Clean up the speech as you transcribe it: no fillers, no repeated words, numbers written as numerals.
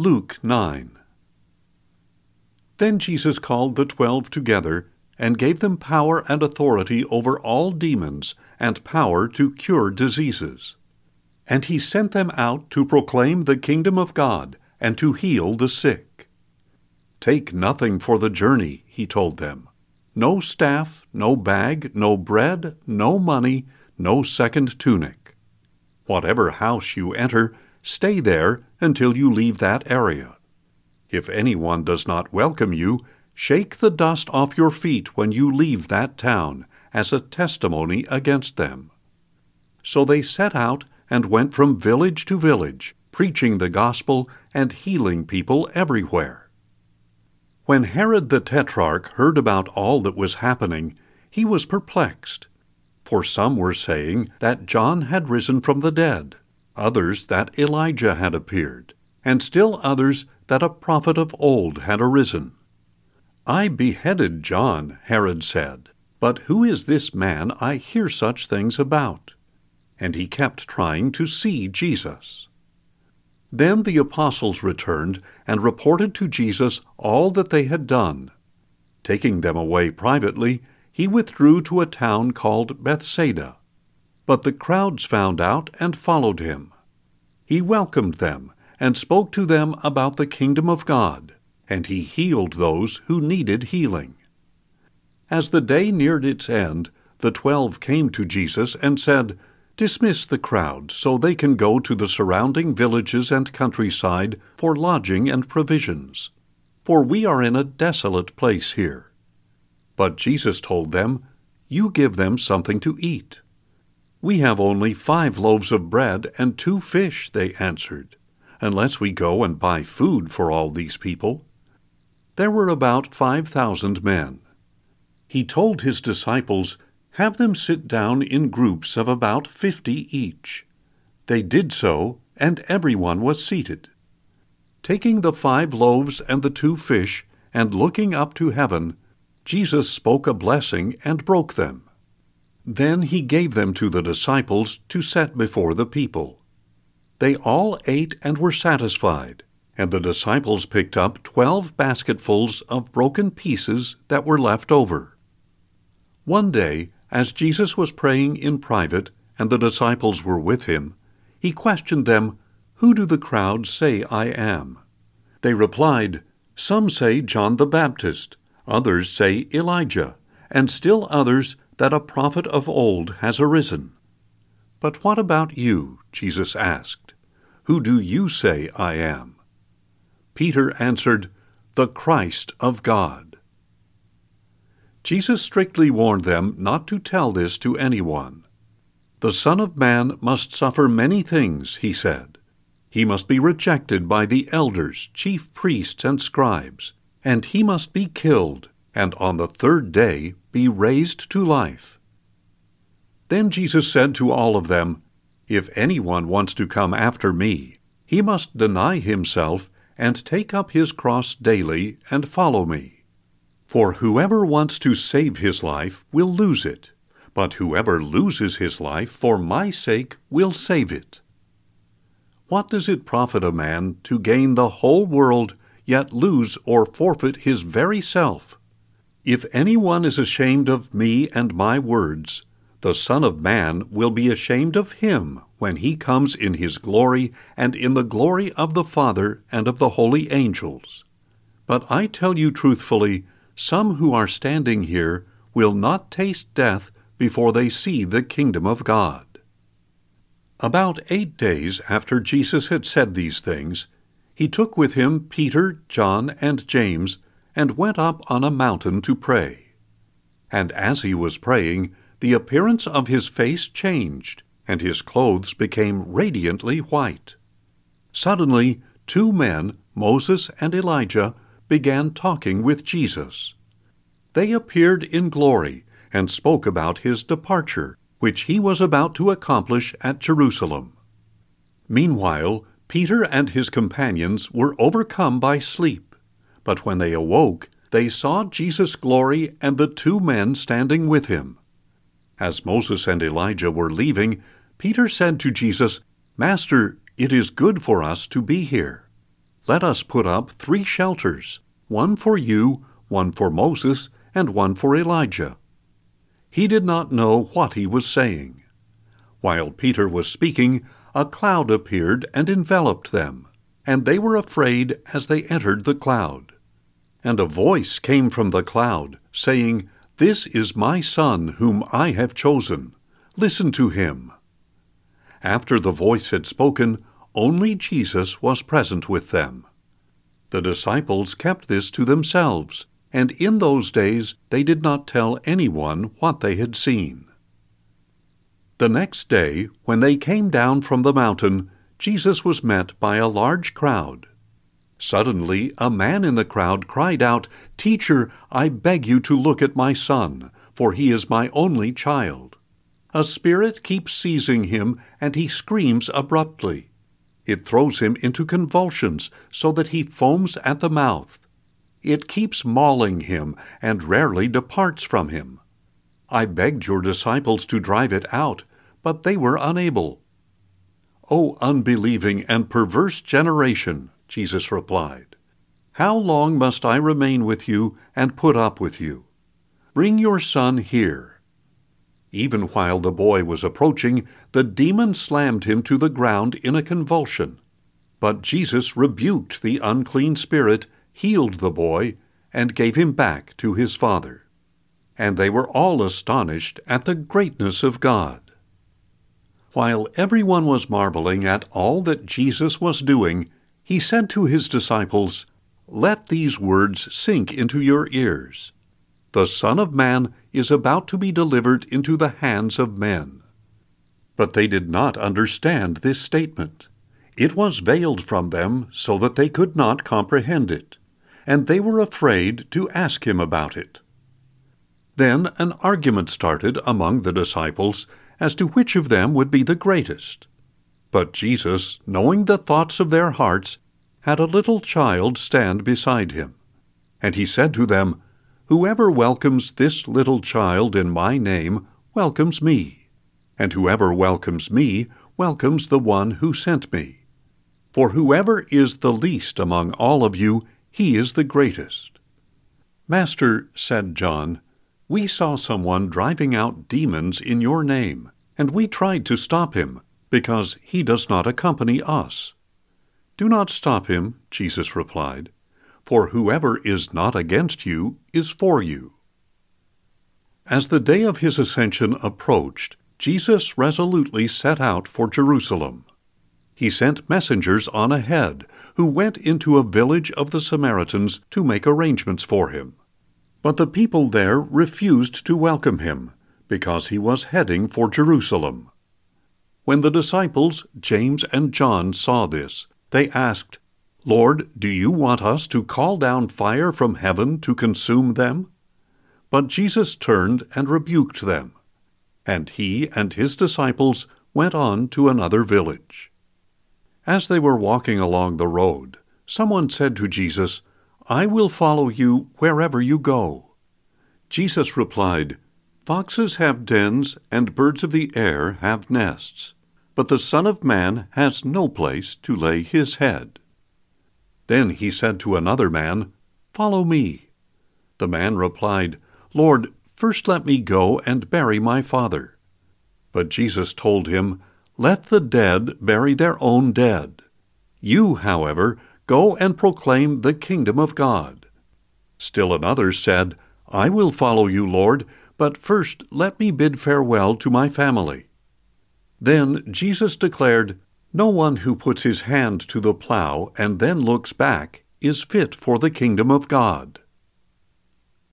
Luke 9. Then Jesus called the 12 together, and gave them power and authority over all demons, and power to cure diseases. And he sent them out to proclaim the kingdom of God, and to heal the sick. Take nothing for the journey, he told them. No staff, no bag, no bread, no money, no second tunic. Whatever house you enter, stay there until you leave that area. If anyone does not welcome you, shake the dust off your feet when you leave that town, as a testimony against them. So they set out and went from village to village, preaching the gospel and healing people everywhere. When Herod the Tetrarch heard about all that was happening, he was perplexed. For some were saying that John had risen from the dead, others that Elijah had appeared, and still others that a prophet of old had arisen. I beheaded John, Herod said, but who is this man I hear such things about? And he kept trying to see Jesus. Then the apostles returned and reported to Jesus all that they had done. Taking them away privately, he withdrew to a town called Bethsaida. But the crowds found out and followed him. He welcomed them and spoke to them about the kingdom of God, and he healed those who needed healing. As the day neared its end, the 12 came to Jesus and said, "Dismiss the crowd so they can go to the surrounding villages and countryside for lodging and provisions, for we are in a desolate place here." But Jesus told them, "You give them something to eat." "We have only 5 loaves of bread and 2 fish," they answered, "unless we go and buy food for all these people." There were about 5,000 men. He told his disciples, "Have them sit down in groups of about 50 each." They did so, and everyone was seated. Taking the 5 loaves and the 2 fish, and looking up to heaven, Jesus spoke a blessing and broke them. Then he gave them to the disciples to set before the people. They all ate and were satisfied, and the disciples picked up 12 basketfuls of broken pieces that were left over. One day, as Jesus was praying in private, and the disciples were with him, he questioned them, "Who do the crowd say I am?" They replied, "Some say John the Baptist, others say Elijah, and still others that a prophet of old has arisen." "But what about you?" Jesus asked. "Who do you say I am?" Peter answered, "The Christ of God." Jesus strictly warned them not to tell this to anyone. "The Son of Man must suffer many things," he said. "He must be rejected by the elders, chief priests, and scribes, and he must be killed, and on the 3rd day be raised to life." Then Jesus said to all of them, "If anyone wants to come after me, he must deny himself and take up his cross daily and follow me. For whoever wants to save his life will lose it, but whoever loses his life for my sake will save it. What does it profit a man to gain the whole world, yet lose or forfeit his very self? If anyone is ashamed of me and my words, the Son of Man will be ashamed of him when he comes in his glory and in the glory of the Father and of the holy angels. But I tell you truthfully, some who are standing here will not taste death before they see the kingdom of God." About 8 days after Jesus had said these things, he took with him Peter, John, and James, and went up on a mountain to pray. And as he was praying, the appearance of his face changed, and his clothes became radiantly white. Suddenly, 2 men, Moses and Elijah, began talking with Jesus. They appeared in glory and spoke about his departure, which he was about to accomplish at Jerusalem. Meanwhile, Peter and his companions were overcome by sleep, but when they awoke, they saw Jesus' glory and the 2 men standing with him. As Moses and Elijah were leaving, Peter said to Jesus, "Master, it is good for us to be here. Let us put up 3 shelters, one for you, one for Moses, and one for Elijah." He did not know what he was saying. While Peter was speaking, a cloud appeared and enveloped them, and they were afraid as they entered the cloud. And a voice came from the cloud, saying, "This is my Son, whom I have chosen. Listen to him." After the voice had spoken, only Jesus was present with them. The disciples kept this to themselves, and in those days they did not tell anyone what they had seen. The next day, when they came down from the mountain, Jesus was met by a large crowd. Suddenly, a man in the crowd cried out, "Teacher, I beg you to look at my son, for he is my only child. A spirit keeps seizing him, and he screams abruptly. It throws him into convulsions, so that he foams at the mouth. It keeps mauling him, and rarely departs from him. I begged your disciples to drive it out, but they were unable." "O unbelieving and perverse generation," Jesus replied, "how long must I remain with you and put up with you? Bring your son here." Even while the boy was approaching, the demon slammed him to the ground in a convulsion. But Jesus rebuked the unclean spirit, healed the boy, and gave him back to his father. And they were all astonished at the greatness of God. While everyone was marveling at all that Jesus was doing, he said to his disciples, "Let these words sink into your ears. The Son of Man is about to be delivered into the hands of men." But they did not understand this statement. It was veiled from them so that they could not comprehend it, and they were afraid to ask him about it. Then an argument started among the disciples as to which of them would be the greatest. But Jesus, knowing the thoughts of their hearts, had a little child stand beside him. And he said to them, "Whoever welcomes this little child in my name welcomes me, and whoever welcomes me welcomes the one who sent me. For whoever is the least among all of you, he is the greatest." "Master," said John, "we saw someone driving out demons in your name, and we tried to stop him, because he does not accompany us." "Do not stop him," Jesus replied, "for whoever is not against you is for you." As the day of his ascension approached, Jesus resolutely set out for Jerusalem. He sent messengers on ahead, who went into a village of the Samaritans to make arrangements for him. But the people there refused to welcome him, because he was heading for Jerusalem. When the disciples, James and John, saw this, they asked, "Lord, do you want us to call down fire from heaven to consume them?" But Jesus turned and rebuked them, and he and his disciples went on to another village. As they were walking along the road, someone said to Jesus, "I will follow you wherever you go." Jesus replied, "Foxes have dens, and birds of the air have nests, but the Son of Man has no place to lay his head." Then he said to another man, "Follow me." The man replied, "Lord, first let me go and bury my father." But Jesus told him, "Let the dead bury their own dead. You, however, go and proclaim the kingdom of God." Still another said, "I will follow you, Lord, but first let me bid farewell to my family." Then Jesus declared, "No one who puts his hand to the plow and then looks back is fit for the kingdom of God."